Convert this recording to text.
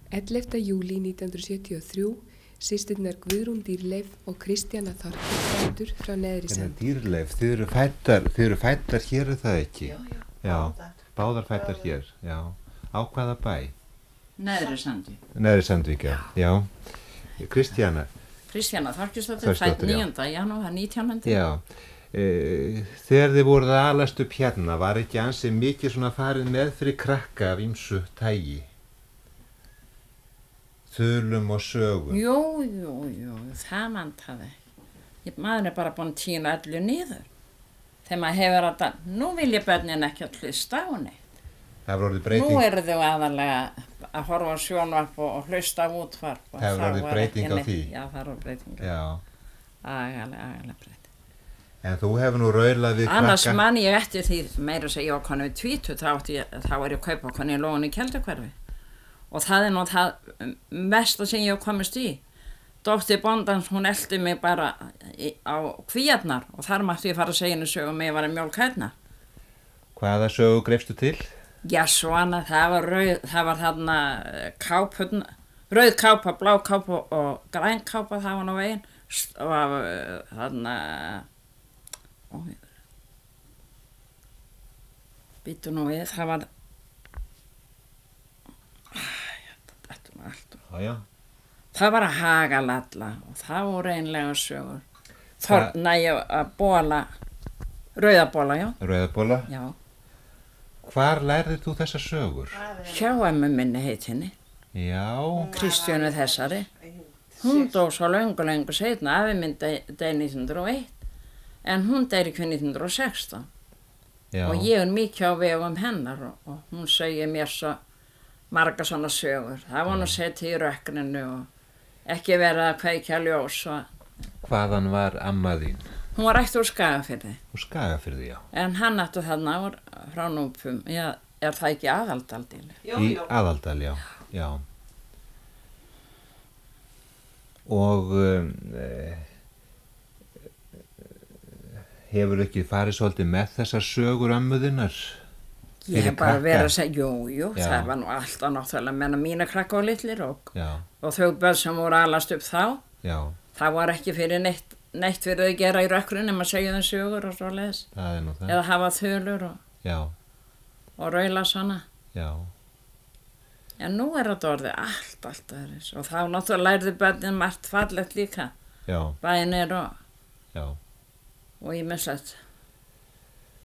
11. júlí 1973, systurnar Guðrún Dýrleif og Kristjana Þorkelsdóttir frá Neðri Sandi. Dýrleif, þið eru fæddar hér, er það ekki? Já, báðar fæddar hér, já. Á hvaða bæ? Neðri Sandi. Neðri Sandvík, já. Kristjana Þorkelsdóttir, fædd 9. janúar 1900. Já. Þegar þið voruð að alast upp hérna, var ekki ansi mikið svona farið með fyrir krakka af ýmsu tægi? Þulum og sögum. Jú, það vantaði. Maður bara búin að tína öllu niður. Þegar maður hefur að nú vilja börnin ekki að hlusta á neitt. Það var orðið breyting. Nú eru þau aðalega að horfa á sjónvarp og hlusta á útvarp. Það var orðið breyting á því. Já, það var breyting. Já. Agalega breyting. En þú hefur nú raulað við krakka. Annars man ég eftir því meira að segja ég var komin við 20, þá var ég að kaupa koni í Lóðunni í Keldahverfi. Og það nú það mesta sem ég hef komist í. Dóttir bóndans, hún elti mig bara á Kvíarnar og þar mátti ég fara að segja henni sögu mig var að mjólka hérna. Hvaða sögu greifstu til? Já, svona, það var þarna kápun, rauð kápa, blá kápa og græn kápa, það var nú veginn. Og þarna, býtu nú við, það var, þetta var allt. Já. Það var að Hagalalla og það voru einlega sögur. Að bóla, rauðabóla, já. Rauðabóla? Já. Hvar lærðir þú þessar sögur? Hjá ömmu minni heit henni. Já. Kristjánu þessari. Hún dó svo löngu seinna, afi minn deyr 1901, en hún deyr ekki 1916. Já. Og ég mikið á vegum hennar og hún segir mér svo marga svona sögur. Það var nú setið í rökkrinu og ekki verið að kveikja ljós. Hvaðan var amma þín? Hún var ættu úr Skagafirði. Úr Skagafirði, já. En hann ættu þarna frá Núpum. Já, er það ekki Aðaldal? Í Aðaldal, já. Og hefur ekki farið svolítið með þessar sögur ömmuðinnar? Ég hef bara verið að segja, jú, það var nú alltaf náttúrulega menna mína krakka og litlir og þau börn sem voru alast upp þá. Já. Það var ekki fyrir neitt fyrir að gera í rökkrinu nema að segja þeim sögur og svo leiðis. Það nú það. Eða hafa þulur og raula svona. Já. En nú þetta orðið allt öðris og þá náttúrulega lærði börnin margt fallegt líka. Já. Bænir og ýmislegt.